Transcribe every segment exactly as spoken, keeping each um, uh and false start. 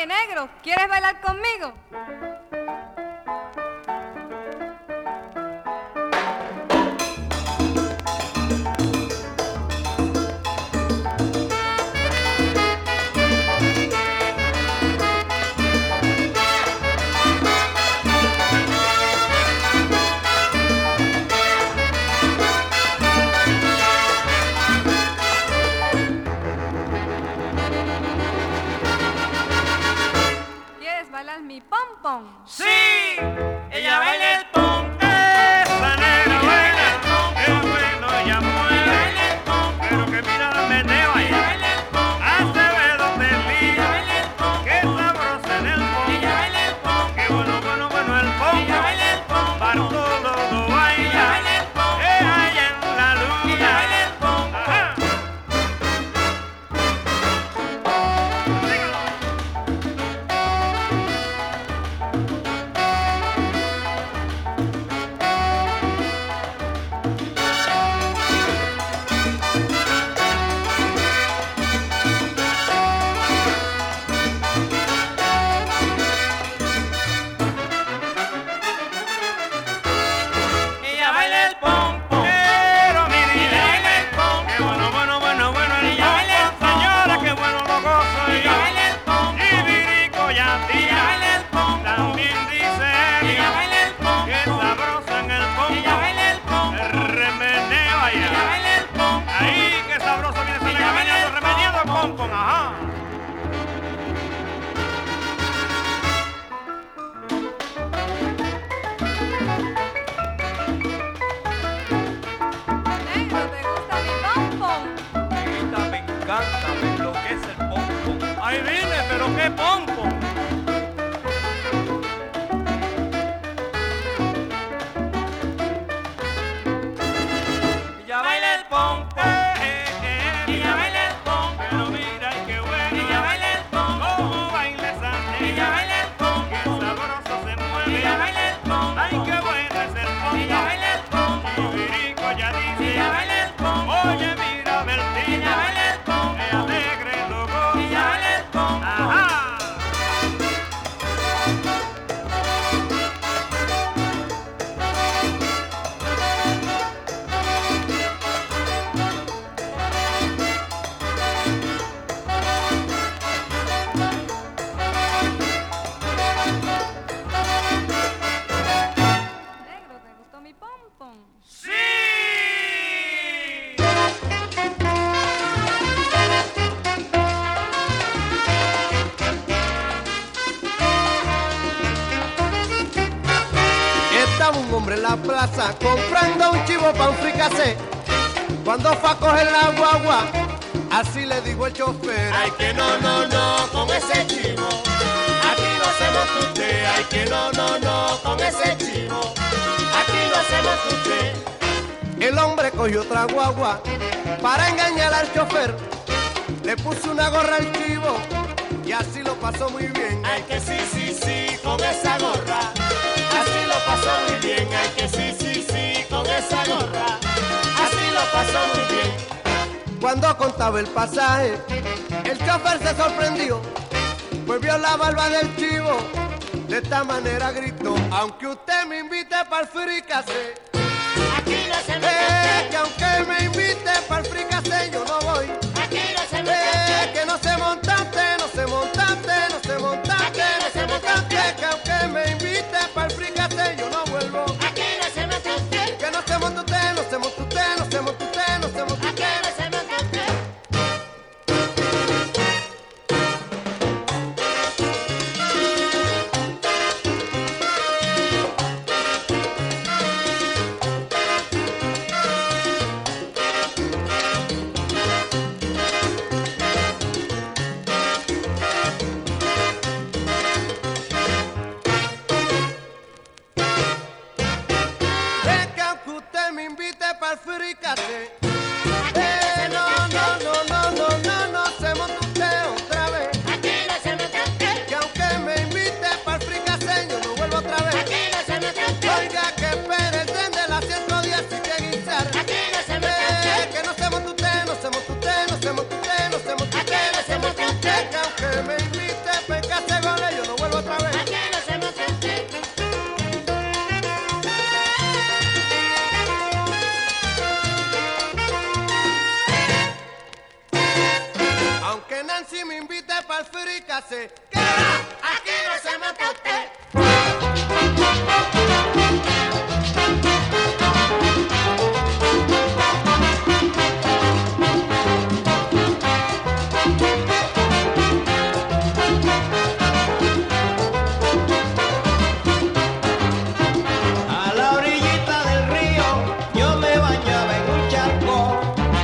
Oye, negro, ¿quieres bailar conmigo? Mi pompón. Sí, ella baila el pom, esa negra baila el pom, qué bueno ella mueve el pom, pero que mira la meneo ella baila el pom, Acevedo te lío, qué sabrosa en el pom, ella baila el pom, qué bueno, bueno, bueno el pom, ella baila el pom, Bartolo lo baila, es allá en la luna, ella baila el pom, ajá. Ahí vine, pero qué pompo. Ella baila el pompo, eh, eh, eh. Ella baila el pompo, pero mira y qué bueno. Ella baila el pompo, como baila esa negra. Ella baila el pompo, qué sabroso se mueve. Ella baila el pompo, ay qué bueno es el pompo. Ella baila el pompo, y Virico ya dice. Ella baila el pompo, oye mira Bertín. Ella baila el pompo, es alegre loco. Ella baila el pompo, ajá. Un hombre en la plaza comprando un chivo pa' un fricasé. Cuando fue a coger la guagua, así le dijo el chofer: ay que no, no, no, con ese chivo, aquí no hacemos usted. Ay que no, no, no, con ese chivo, aquí no hacemos usted. El hombre cogió otra guagua para engañar al chofer, le puso una gorra al chivo y así lo pasó muy bien. Ay que sí, sí, sí, con esa gorra, así lo pasó muy bien. Ay que sí, sí, sí, con esa gorra, así lo pasó muy bien. Cuando contaba el pasaje, el chofer se sorprendió, pues vio la barba del chivo, de esta manera gritó: aunque usted me invite pa'l fricasé, aquí no se me eh, que aunque me invite pa'l fricasé yo no voy. Aquí no se me eh, que no se montante, no se montante, no se montante, no se montante, que aunque me invite pa'l fricasé yo no vuelvo. Aquí no se me usted, que no se monte usted, no se monte usted, no se monte usted, no se monte usted. aquí no se me usted. fricase. ¿Qué va? Aquí no se monta usted. A la orillita del río yo me bañaba en un charco.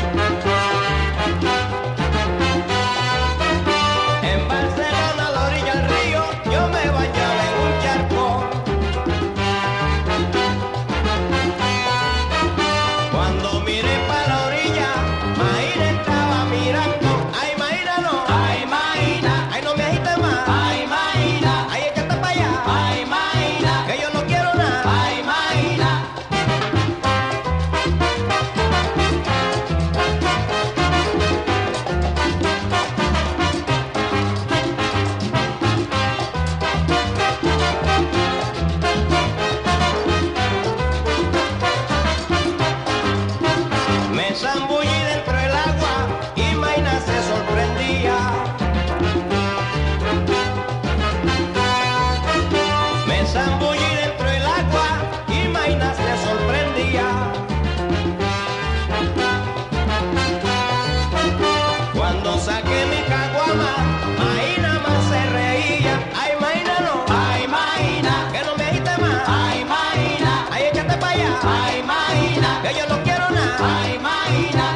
En Barcelona a la orilla del río yo me bañaba en un charco. Cuando miré para la orilla, Maína estaba mirando. Ay, Maína no, ay, Maína, ay, no me agites más. Ay, Maína, ay, échate para allá. Ay, Maína, que yo no quiero nada. Ay, Maína. Me zambullí dentro del agua y Maína se sorprendía. Me zambullí dentro del agua y Maína se sorprendía. Cuando saqué mi caguama, Maína más se reía. Ay, Maína no, ay, Maína, que no me agites más. Ay, Maína, ay, échate para allá. Ay, Maína, que yo no quiero nada. Ay, Maína.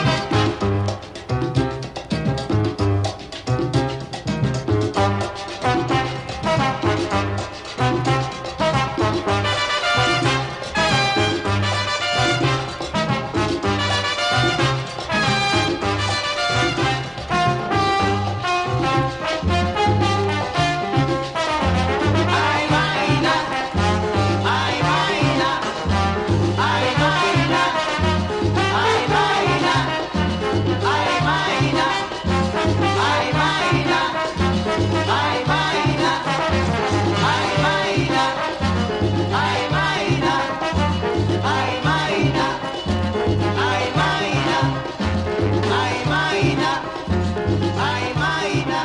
Ay, Maína, ay, Maína, ay, Maína, ay, Maína, ay, Maína, ay, Maína, ay, Maína, ay, Maína, ay, Maína, ay, Maína, ay, Maína, ay, Maína, ay, Maína.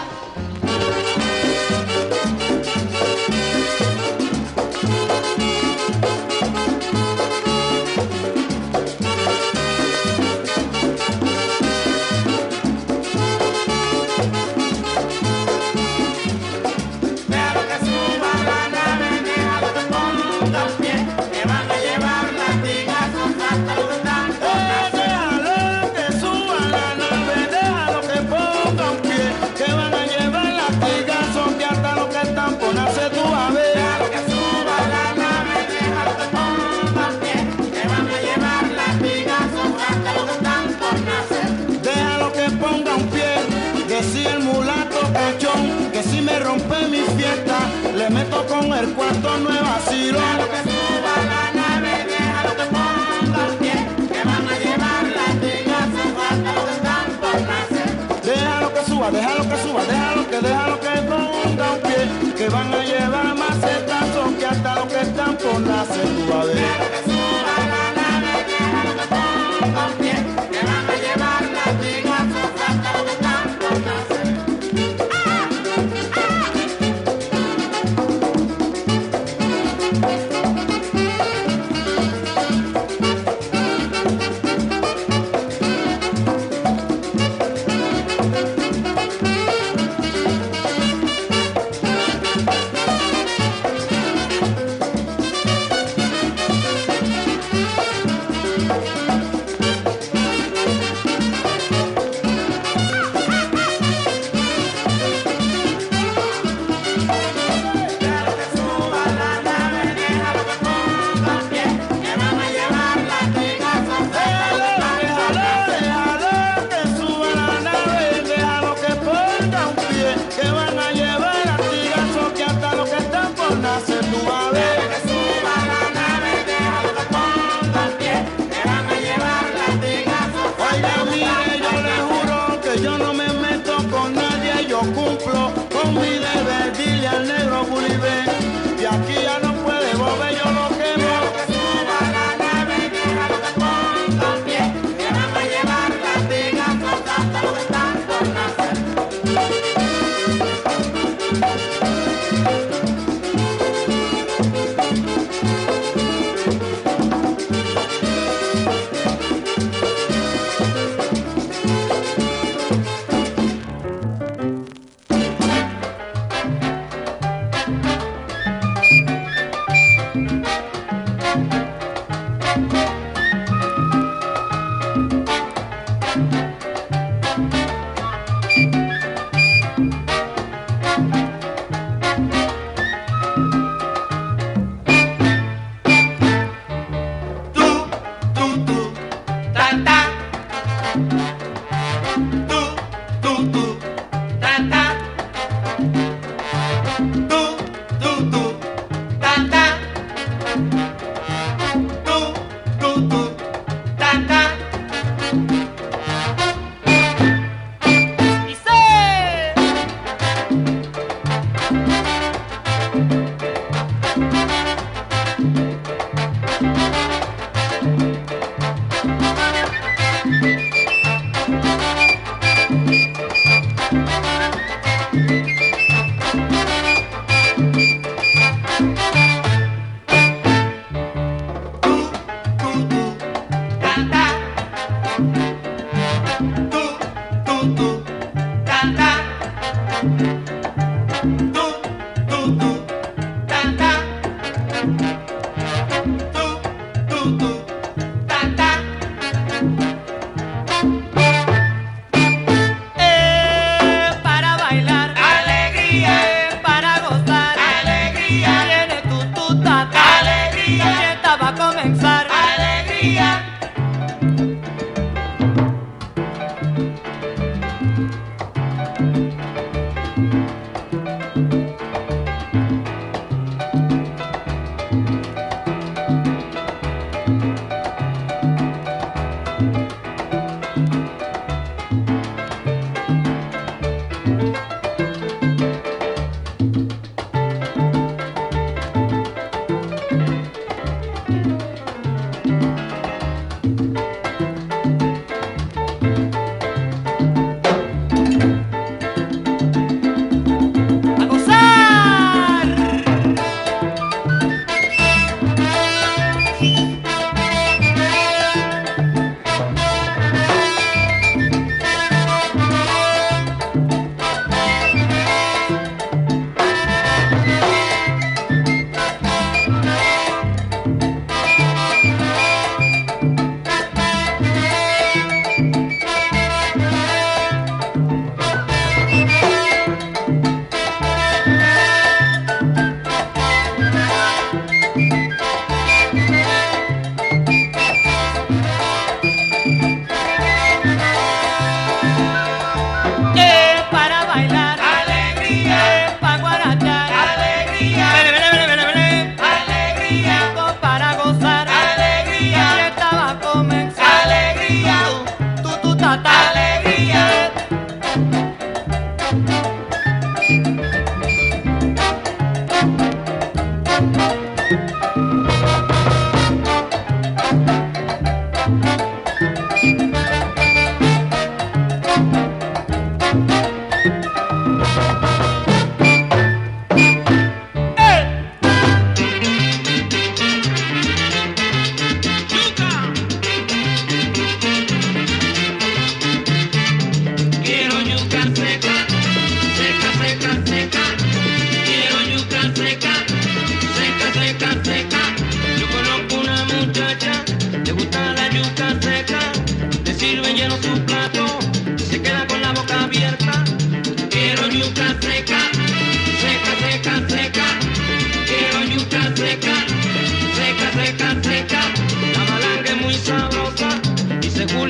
Déjalo que suba la nave, déjalo que ponga un pie, que van a llevar latigazos hasta los que están por nacer. Déjalo que suba la nave, déjalo que ponga un pie, que van a llevar latigazos que hasta los que están por nacer tú vas a ver. Déjalo que suba la nave, déjalo que ponga un pie, que van a llevar latigazos hasta los que están por nacer. Déjalo que ponga un pie, decía el mulato cachón, que si me rompe mi fiesta, le meto con el cuarto nueva vacilo. Déjalo que suba la nave, déjalo que ponga un pie, que van a llevar latigazos hasta los que están por nacer. Déjalo que suba, déjalo que suba, déjalo que, déjalo que ponga un pie, que van a llevar macetazos que hasta los que están por nacer tú vas a ver. Déjalo que suba la nave, déjalo que ponga un pie, que van a llevar latigazos hasta los que están por nacer. Ay,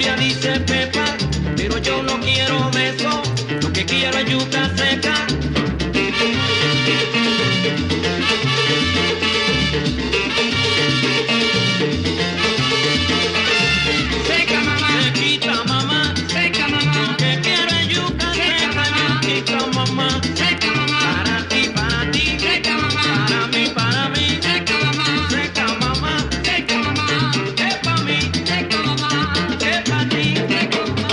ella dice pepa, pero yo no quiero beso, lo que quiero es yuca seca. Seca mamá, sequita mamá, seca mamá, lo que quiero es yuca seca, yuquita mamá, seca mamá, para ti, para ti, seca mamá, para mí, para mí, seca mamá, seca mamá, seca mamá, es para mí, seca mamá, es para ti, seca mamá.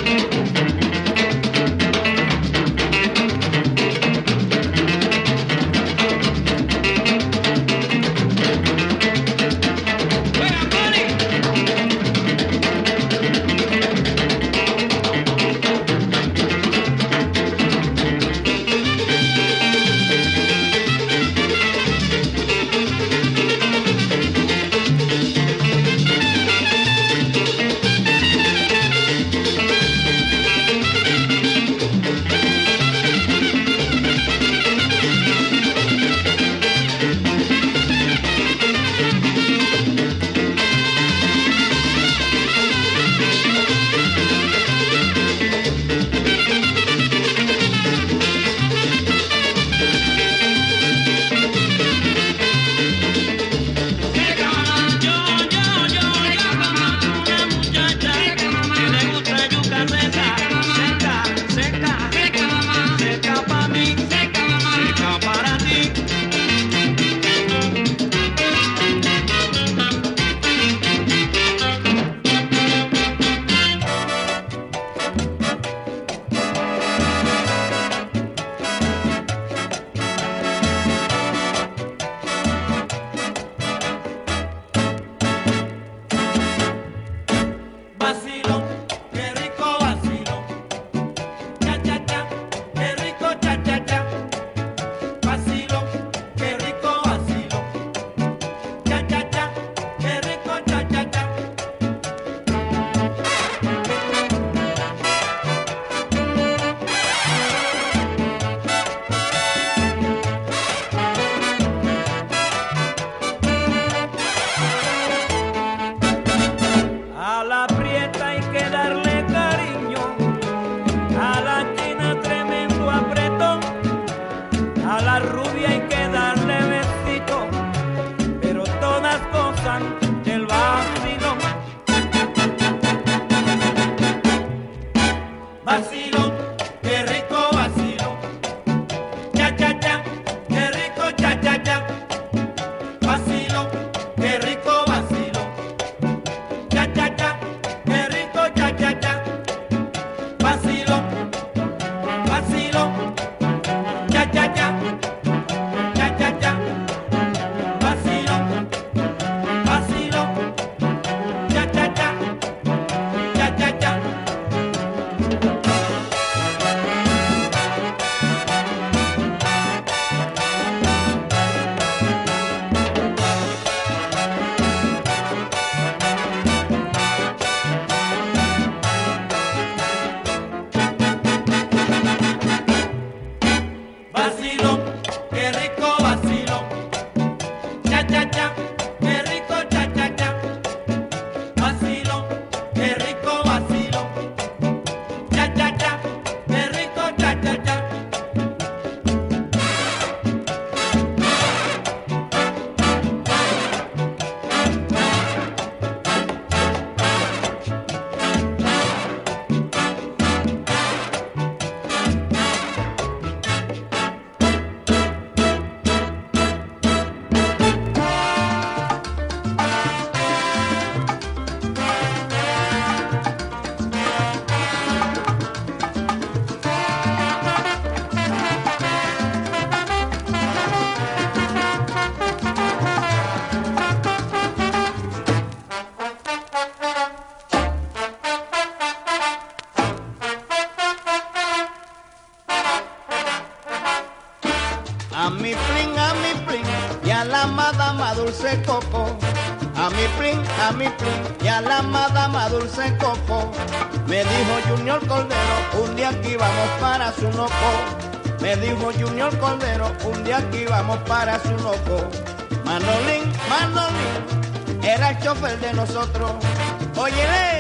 A mi plin, a mi plin, y a la madama dulce coco. A mi plin, a mi plin, y a la madama dulce coco. Me dijo Junior Cordero, un día que íbamos para Sunoco. Me dijo Junior Cordero, un día que íbamos para Sunoco. Manolín, Manolín, era el chofer de nosotros. Óyele,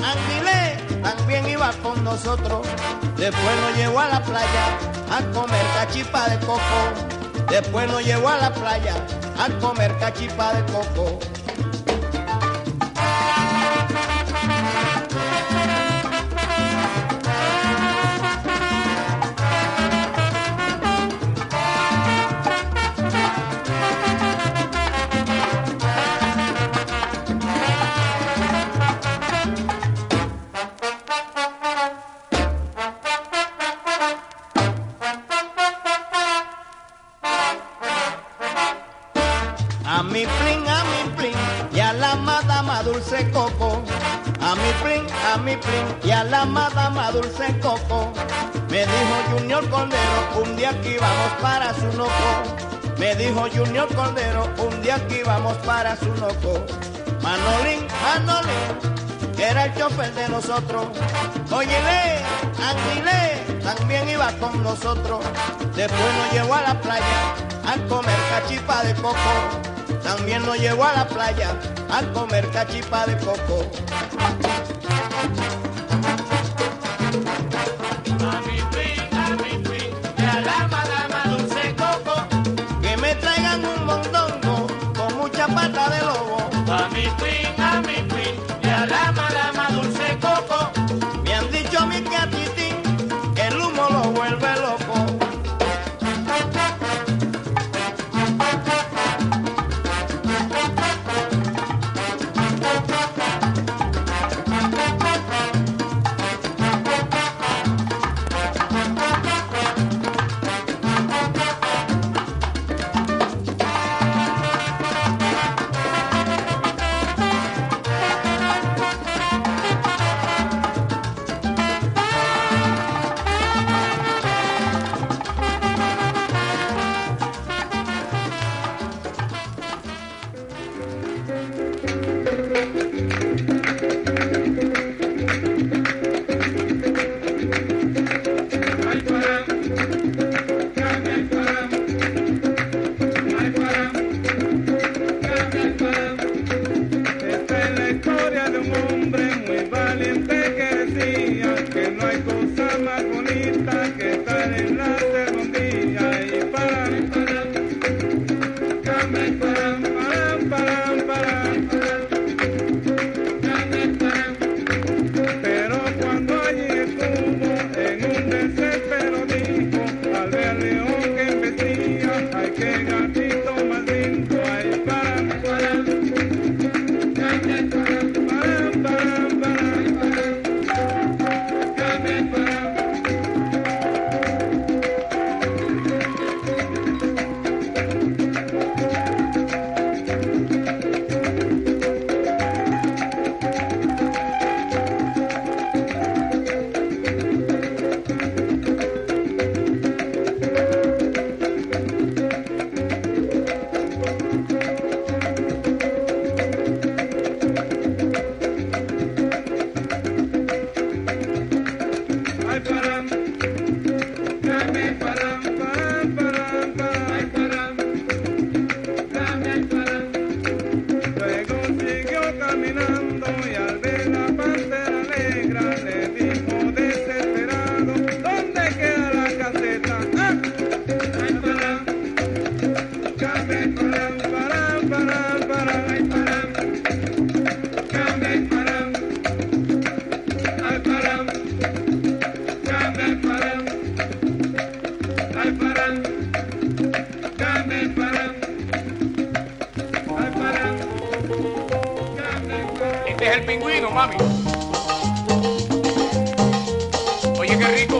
Anguilé también iba con nosotros. Después nos llevó a la playa a comer cachipa de coco. Después nos llevó a la playa a comer cachipa de coco. A mi plin, a mi plin, y a la madama dulce coco. A mi plin, a mi plin, y a la madama dulce coco. Me dijo Junior Cordero, un día que íbamos para su noco. Me dijo Junior Cordero, un día que íbamos para su noco. Manolín, Manolín, que era el chofer de nosotros. Óyele, Anguilé, también iba con nosotros. Después nos llevó a la playa a comer cachipa de coco. También nos llevó a la playa a comer cachipa de coco. A mi fin, a mi fin, y a la madama dulce coco. Que me traigan un mondongo con mucha pata de lobo. A mi fin, a mi fin, y a la madama dulce coco. Me han dicho a mí que a Titín el humo lo vuelve loco. Este es el pingüino, mami. Oye, qué rico.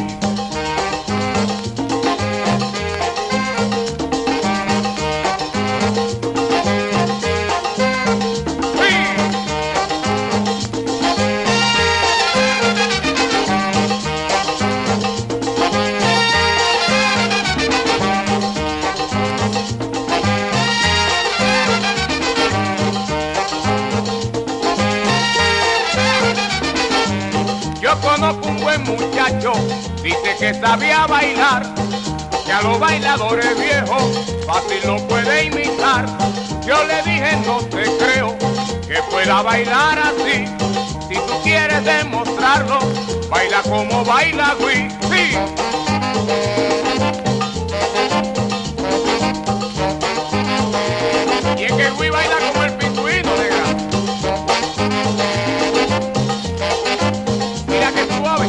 Conozco un buen muchacho, dice que sabía bailar, que a los bailadores viejos fácil no puede imitar. Yo le dije no te creo que pueda bailar así, Si tú quieres demostrarlo, baila como baila Wii. Sí. Y es que Wii baila como el pingüino, negra. Mira que suave.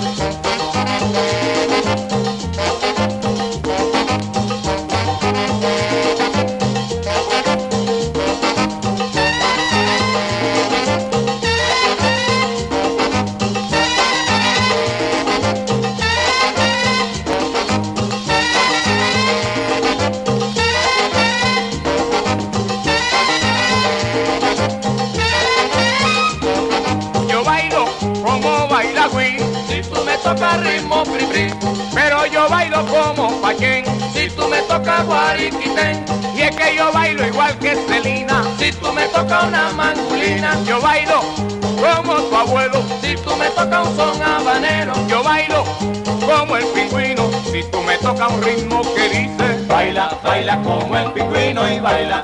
Toca ritmo pri pri, pero yo bailo como Paquén. Si tú me tocas guariquitén, y es que yo bailo igual que Celina. Si tú me tocas una mangulina, yo bailo como tu abuelo. Si tú me tocas un son habanero, yo bailo como el pingüino. Si tú me tocas un ritmo que dice baila, baila como el pingüino y baila.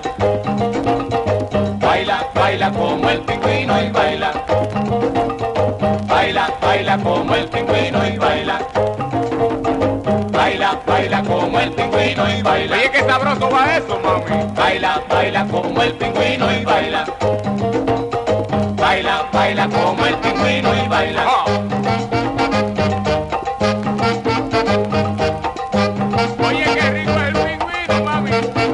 Baila, baila como el pingüino y baila. Baila, baila como el pingüino y baila. Baila, baila como el pingüino y baila. Oye, qué sabroso va eso, mami. Baila, baila como el pingüino y baila. Baila, baila como el pingüino y baila. Oh. Oye, qué rico es el pingüino, mami.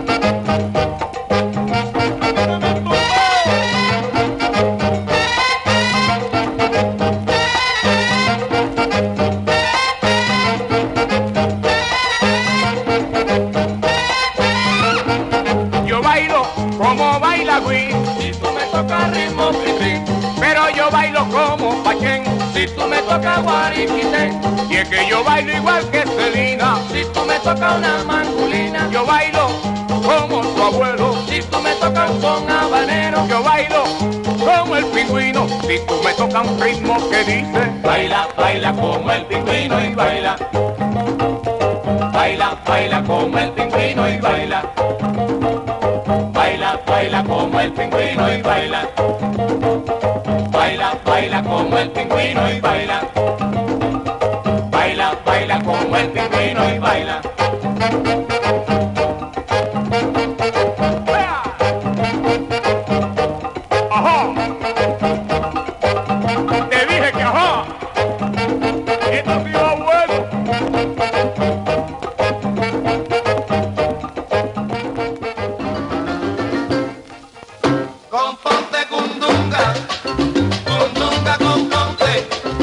Como baila Wii, si tú me tocas ritmo pri pri, pero yo bailo como Paquén. Si tú me tocas guariquitén, y es que yo bailo igual que Celina. Si tú me tocas una mangulina, yo bailo como tu abuelo. Si tú me tocas un son habanero, yo bailo como el pingüino. Si tú me tocas un ritmo que dice baila, baila como el pingüino y baila. Baila, baila como el pingüino y baila. Baila, baila como el pingüino y baila. Baila, baila como el pingüino y baila. Baila, baila como el pingüino y baila. ¡Ajá! Te dije que ajá. Esto ha sido bueno.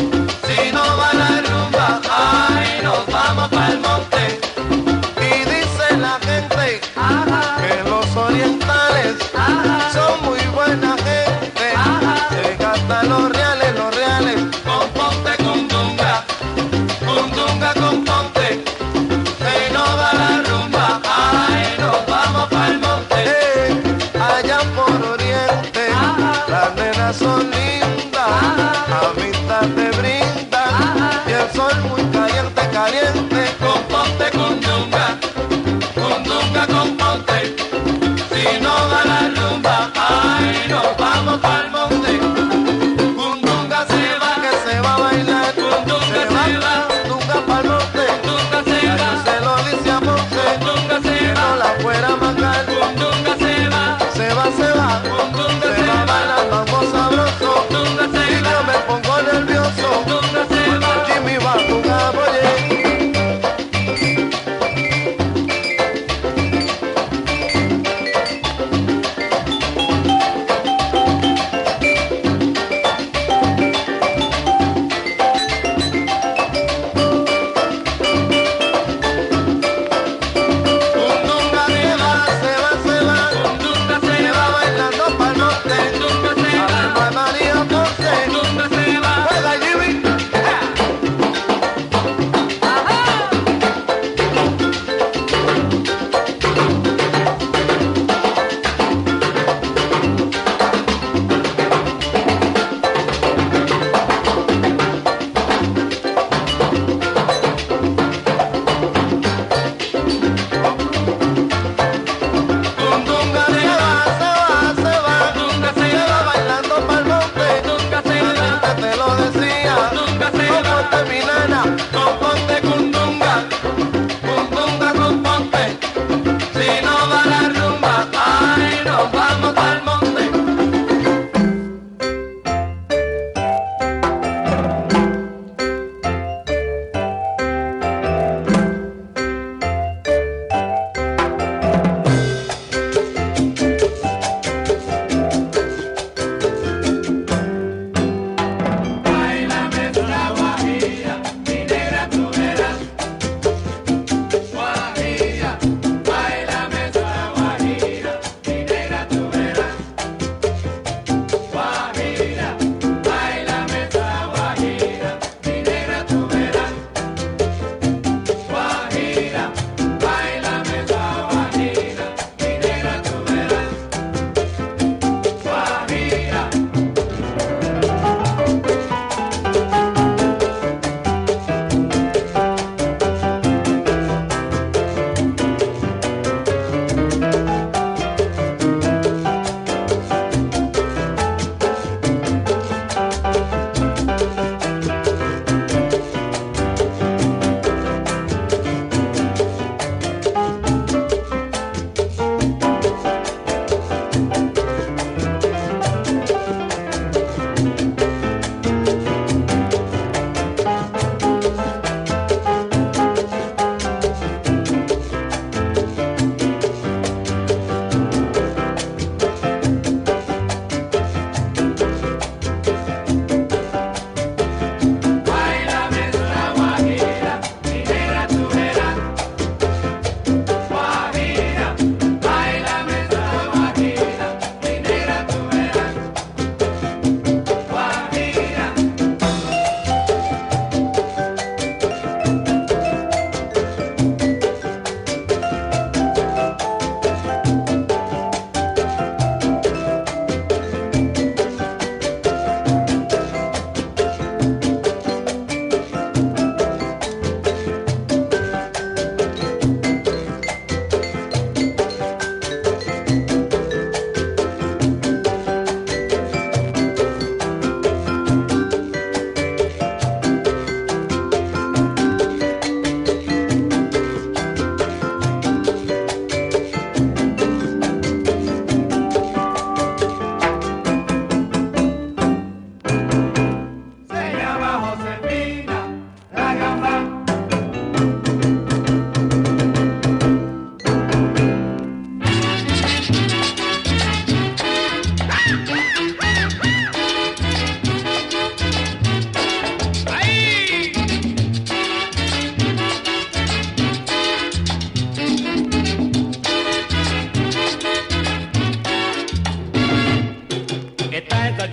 Y dice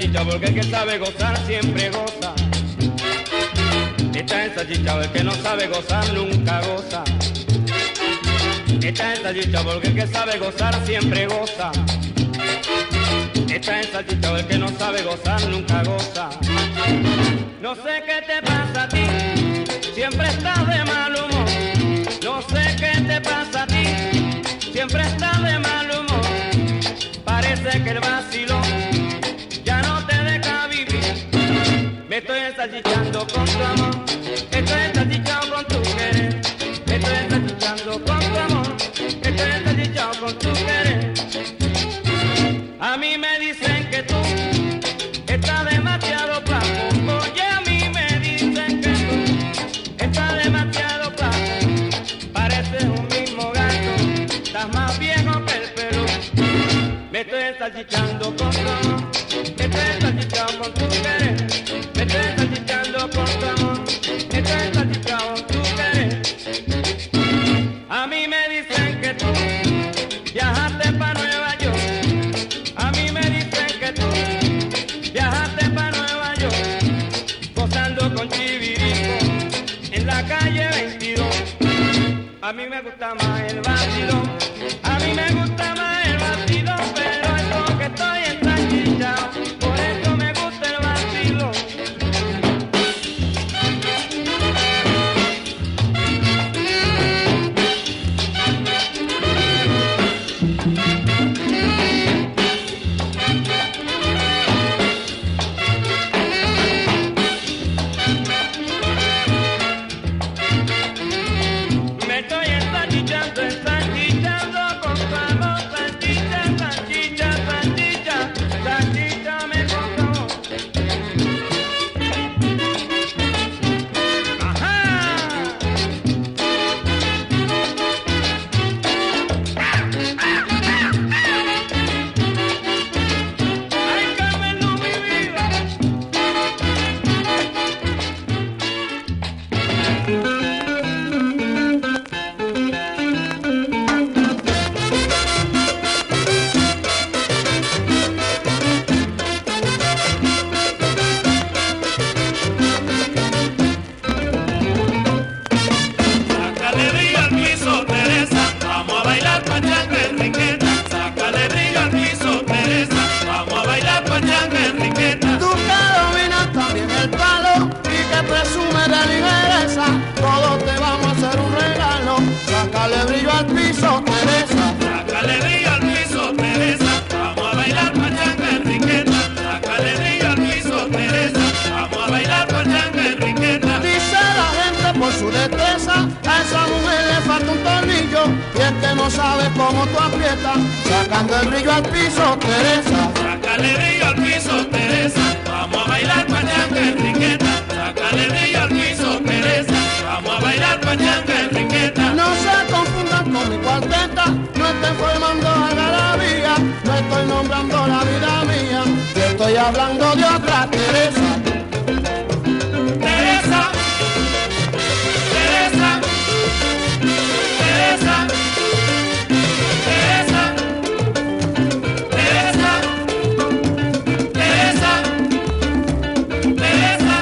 salchicha porque el que sabe gozar siempre goza. Esta es salchicha porque el que no sabe gozar nunca goza. Esta es salchicha porque el que sabe gozar siempre goza. Esta es salchicha porque el que no sabe gozar nunca goza. No sé qué te pasa a ti, siempre estás de mal humor. No sé qué te pasa a ti, siempre estás de mal humor. Parece que el vacilón ya no te deja vivir. Me estoy ensalchichando con tu amor, estoy ensalchichado con tu querer. Me estoy ensalchichando con tu amor, estoy ensalchichado con tu querer. A mí me dicen que tú estás demasiado flaco. Oye, a mí me dicen que tú estás demasiado flaco. Pareces un mismo gato, estás más viejo que el Perú. Me estoy ensalchichando con tu amor, estoy ensalchichado con tu querer. Me estoy ensalchichando con tu amor, estoy ensalchichado con tu querer. A mí me dicen que tú viajaste pa' Nueva York. A mí me dicen que tú viajaste pa' Nueva York, gozando con Chivirico en la calle veintidós. A mí me gusta más el vacilón, a mí me gusta más el vacilón, pero es porque estoy ensalchichado, por eso me gusta el vacilón. Me estoy ensalchichando, ensalchichando con tu amor. Salchicha, salchicha, salchicha, salchichame con tu amor. ¡Ajá! ¡Ay, Carmen, no, mi vida! Sácale brillo al piso, Teresa, vamos a bailar pachanga Enriqueta. Sácale brillo al piso, Teresa, vamos a bailar pachanga Enriqueta. Tú que dominas también el palo y que presumes de ligereza, todos te vamos a hacer un regalo. Sácale brillo al piso, Teresa. Sácale brillo al piso, Teresa, vamos a bailar pachanga Enriqueta. Sácale brillo al piso, Teresa, vamos a bailar pachanga Enriqueta. Dice la gente por su destreza, a esa mujer le falta un tornillo y es que no sabe cómo tú aprietas, sacando el brillo al piso, Teresa. Sácale brillo al piso, Teresa, vamos a bailar pachanga Enriqueta. Sácale brillo al piso, Teresa, vamos a bailar pachanga Enriqueta. No se confundan con mi cuarteta, no estoy formando algarabía, no estoy nombrando la vida mía, yo estoy hablando de otra Teresa. Teresa, Teresa, Teresa, Teresa, Teresa, Teresa, Teresa, Teresa,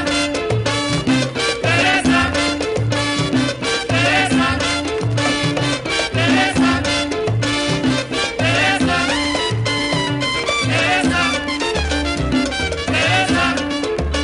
Teresa, Teresa, Teresa, Teresa, Teresa,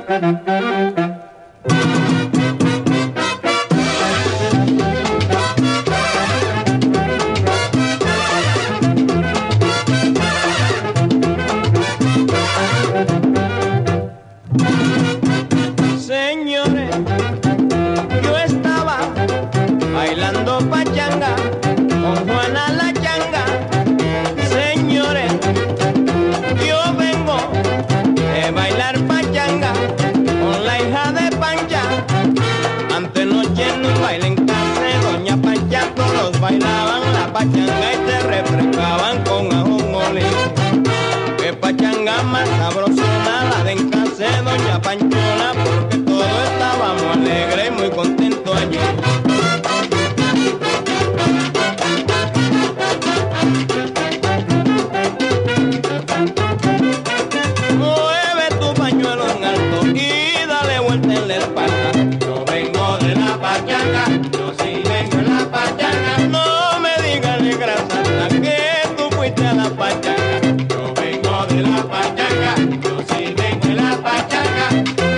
Señores, yo estaba bailando pachanga con Juana la changa. Señores, yo vengo de bailar pachanga con la hija de Pancha. Antes noche en un baile en casa de Doña Pancha, todos bailaban la pachanga y se refrescaban con ajonjolí. Que pachanga más sabrosona la de en casa de Doña Panchona, porque todos estábamos alegres y muy contentos allí. Mueve tu pañuelo en alto y dale vuelta en la espalda. Yo vengo de la pachanga, yo sí vengo en la pachanga. No me digas negra santa que tú fuiste a la pachanga. Yo vengo de la pachanga, yo sí vengo en la pachanga.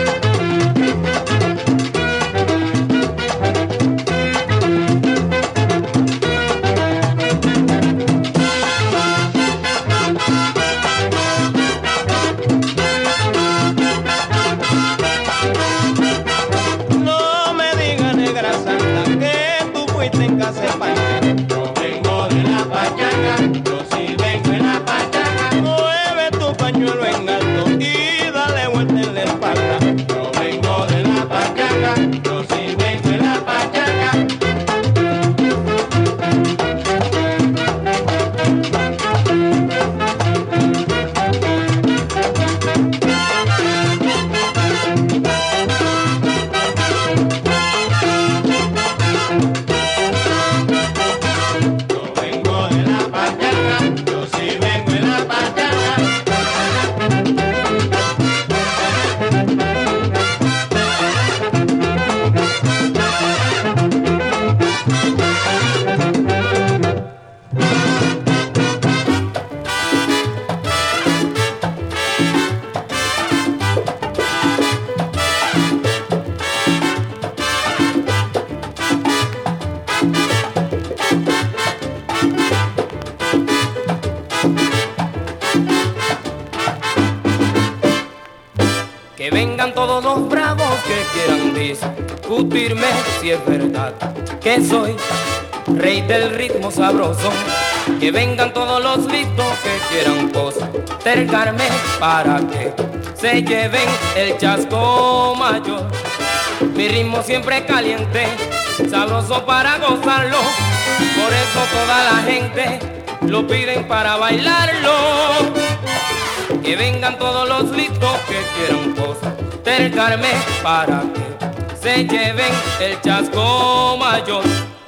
No me digas negra santa que tú fuiste en casa de Pancha. Yo vengo de la pachanga, yo sí vengo en la pachanga. Mueve tu pañuelo en alto y dale vuelta en la espalda. Yo vengo de la pachanga, yo sí vengo en la pachanga. Yo vengo de la pachanga, yo sí vengo en la pachanga. Que vengan todos los bravos que quieran discutirme si es verdad que soy rey del ritmo sabroso. Que vengan todos los listos que quieran postergarme para que se lleven el chasco mayor. Mi ritmo siempre caliente, sabroso para gozarlo. Por eso toda la gente lo piden para bailarlo. Que vengan todos los listos que quieran postergarme para que se lleven el chasco mayor.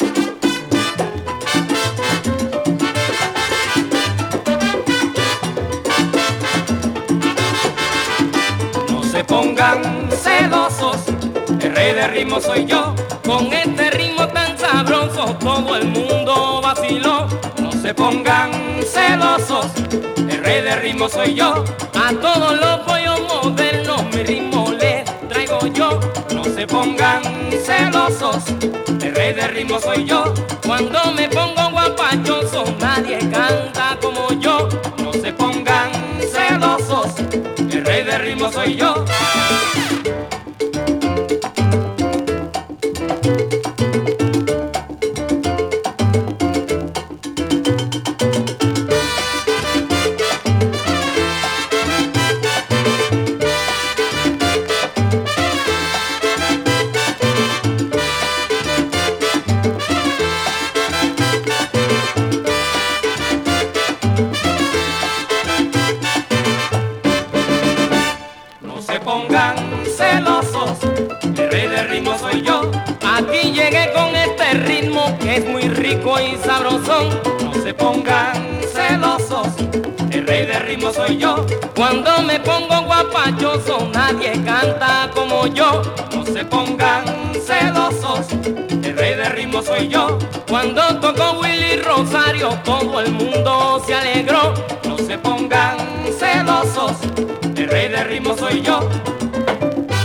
No se pongan celosos, el rey de ritmo soy yo. Con este ritmo tan sabroso todo el mundo vaciló. No se pongan celosos, el rey de ritmo soy yo. A todos los pollos modernos mi ritmo les traigo yo. No se pongan celosos, el rey de ritmo soy yo. Cuando me pongo guapachoso nadie canta como yo. No se pongan celosos, el rey de ritmo soy yo. Aquí llegué con este ritmo que es muy rico y sabrosón. No se pongan celosos, el rey de ritmo soy yo. Cuando me pongo guapachoso nadie canta como yo. No se pongan celosos, el rey de ritmo soy yo. Cuando tocó Willy Rosario todo el mundo se alegró. No se pongan celosos, el rey de ritmo soy yo.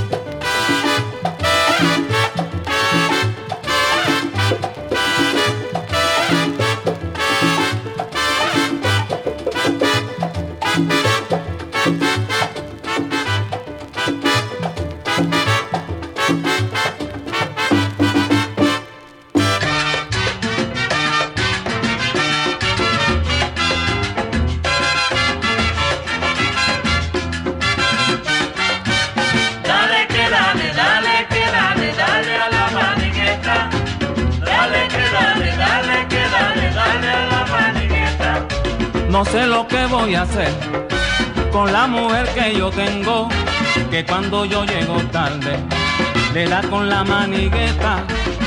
No sé lo que voy a hacer con la mujer que yo tengo, que cuando yo llego tarde le da con la manigueta.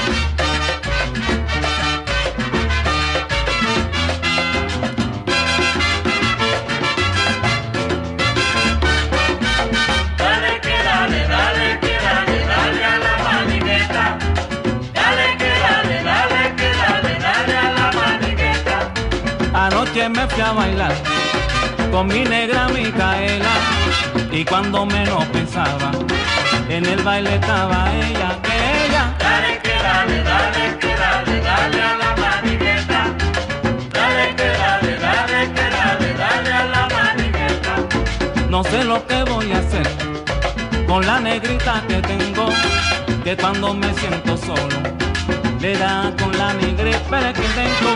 Dale que dale, dale que dale, dale a la manigueta. Dale que dale, dale que dale, dale a la manigueta. Anoche me fui a bailar con mi negra Micaela, y cuando menos pensaba, en el baile estaba ella, que ella. Dale que dale, dale que dale, dale a la manigueta. Dale que dale, dale que dale, dale a la manigueta. No sé lo que voy a hacer con la negrita que tengo, que cuando me siento solo le da con la negrita que tengo.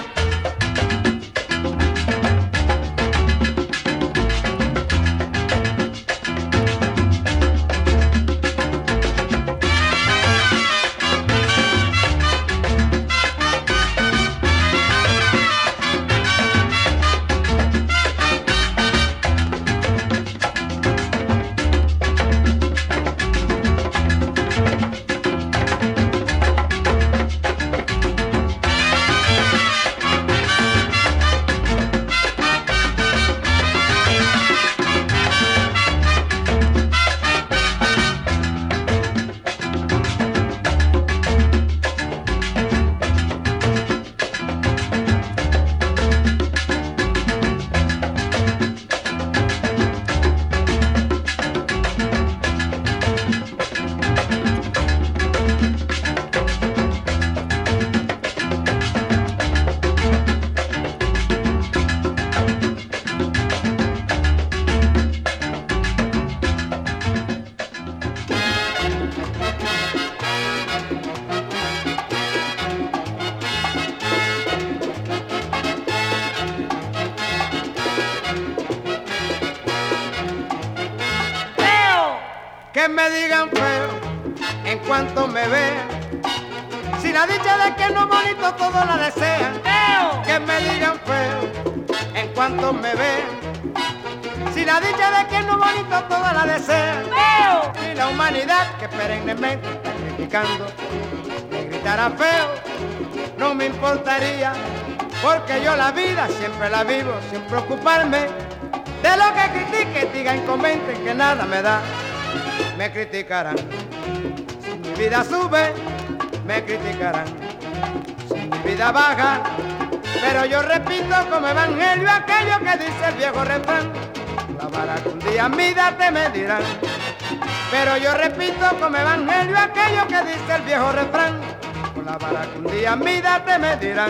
Que me digan feo en cuanto me vean, si la dicha de que no es bonito todo la desean. Que me digan feo en cuanto me vean, si la dicha de que no es bonito todo la desean. Y la humanidad que perennemente está criticando me gritará feo, no me importaría, porque yo la vida siempre la vivo sin preocuparme de lo que critiquen, digan, comenten, que nada me da. Me criticarán si mi vida sube, me criticarán si mi vida baja, pero yo repito como evangelio aquello que dice el viejo refrán: la vara que un día mida te medirán. Pero yo repito como evangelio aquello que dice el viejo refrán: con la vara que un día mida te medirán.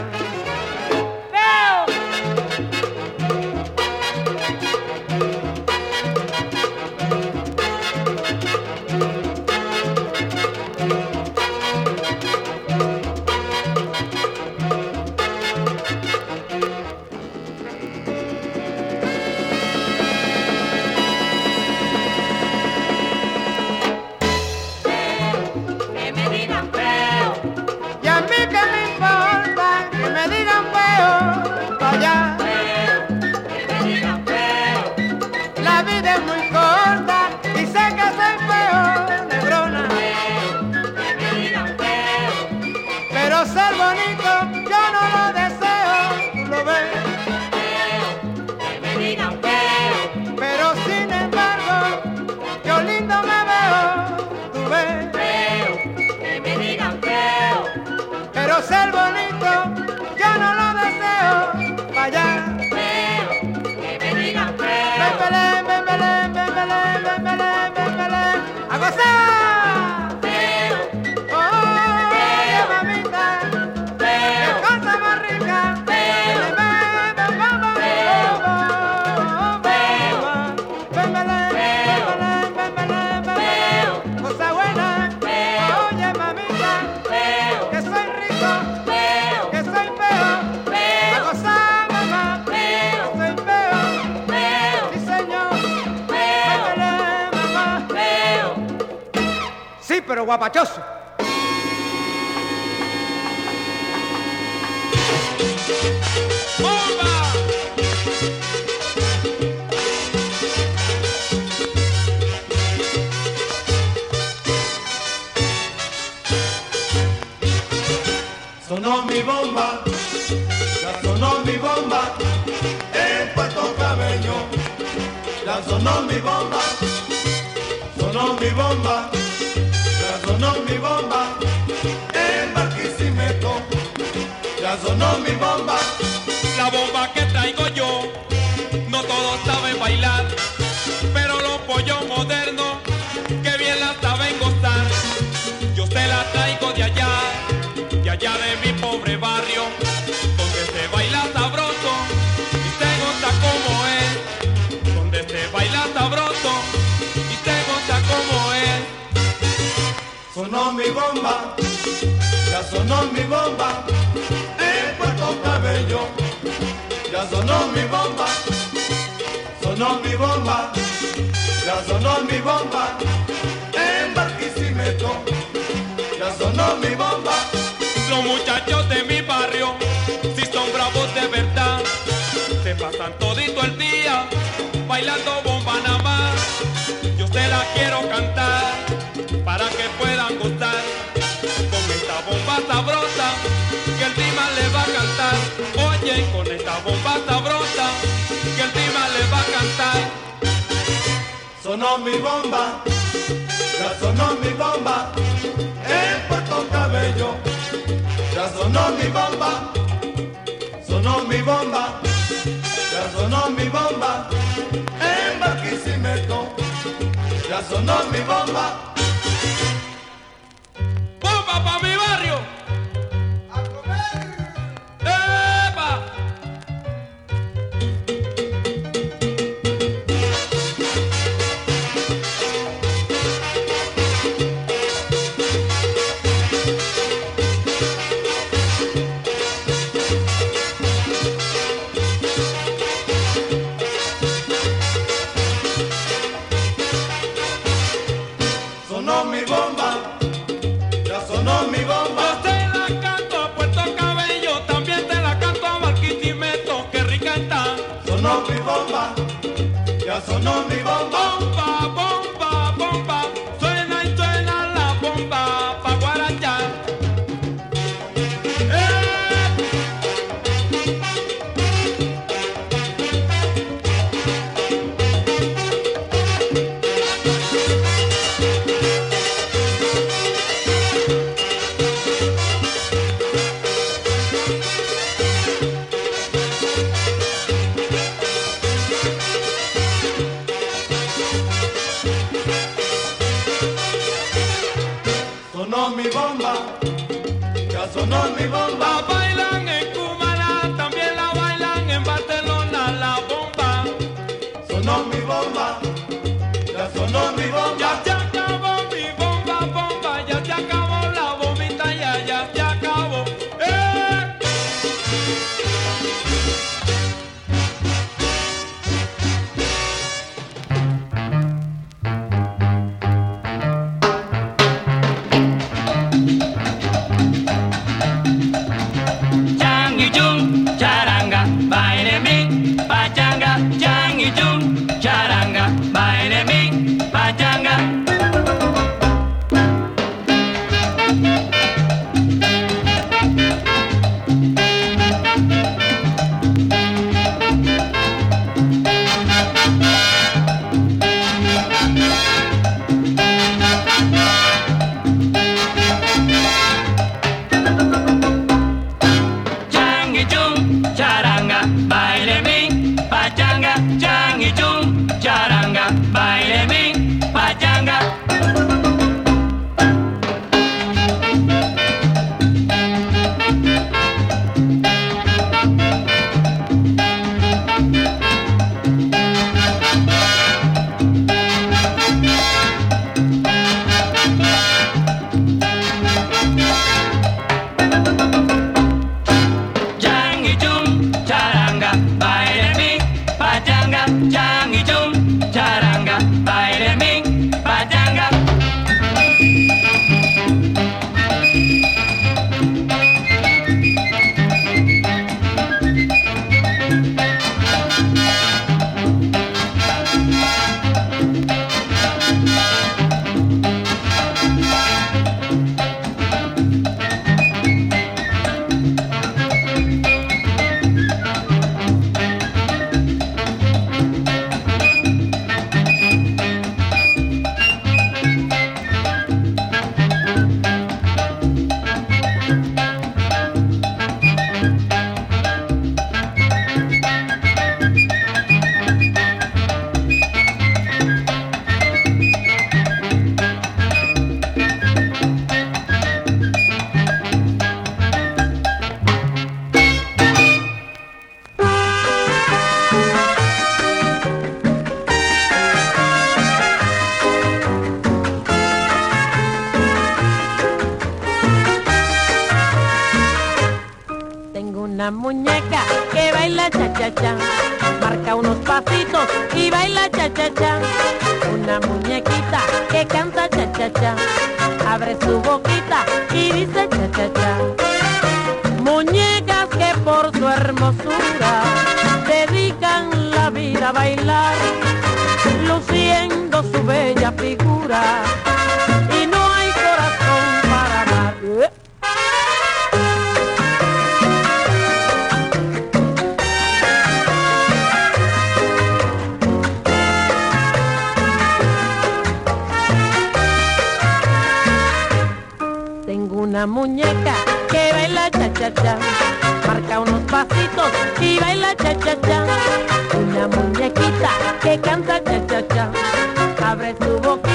Ser bonito yo no lo deseo, tú lo ves. Feo, que me digan feo. Pero sin embargo, yo lindo me veo, tú ves. Feo, que me digan feo. Pero ser bonito yo no lo deseo, vaya. Feo, que me digan feo. Ven, belén, ven, belén, ven, belén, ven, belén, ven, belén, a gozar. Pero guapachoso. ¡Bomba! sonó mi bomba, ya sonó mi bomba, en Puerto Cabello. Ya sonó mi bomba, sonó mi bomba, ya sonó mi bomba, en Barquisimeto. Ya sonó mi bomba. La bomba que traigo yo, no todos saben bailar, pero los pollos modernos, que bien la saben gozar. Yo se la traigo de allá, de allá de mi pobre barrio, donde se baila sabroso y se goza como es. Donde se baila sabroso y se goza como es. Sonó mi bomba, ya sonó mi bomba, en Puerto Cabello. Ya sonó mi bomba, sonó mi bomba, ya sonó mi bomba, en Barquisimeto. Ya sonó mi bomba. Los muchachos de mi barrio, si son bravos de verdad, se pasan todito el día bailando bomba nada más. Yo se la quiero cantar para que puedan gozar con esta bomba sabrosa que el Dima le va a cantar. Oye, con esta bomba sabrosa que el Dima le va a cantar. Sonó mi bomba, ya sonó mi bomba, en Puerto Cabello. Ya sonó mi bomba, sonó mi bomba, ya sonó mi bomba, en Barquisimeto. Ya sonó mi bomba. ¡Bomba pa' mi barrio! ¡A comer! ¡Epa! Sonó mi bomba, ya sonó mi bomba. Yo te la canto a Puerto Cabello, también te la canto a Barquisimeto, que rica está. Sonó mi bomba, ya sonó mi bomba. Bomba, bomba, bomba, suena y suena la bomba pa' guarachar. ¡Eh! Sonó mi bomba, ya sonó mi bomba. La bailan en Cumaná, también la bailan en Barcelona, la bomba. Sonó mi bomba, ya sonó mi bomba. Ya se acabó mi bomba, bomba, ya se acabó la bombita, ya, ya se acabó. ¡Eh! una muñeca que baila cha-cha-cha, marca unos pasitos y baila cha-cha-cha. Una muñequita que canta cha-cha-cha, abre su boquita y dice cha-cha-cha. Muñecas que por su hermosura dedican la vida a bailar, luciendo su bella figura, y no hay corazón para amar. Tengo una muñeca que baila cha-cha-cha, marca unos pasitos y baila cha-cha-cha. Una muñequita que canta cha-cha-cha, abre su boca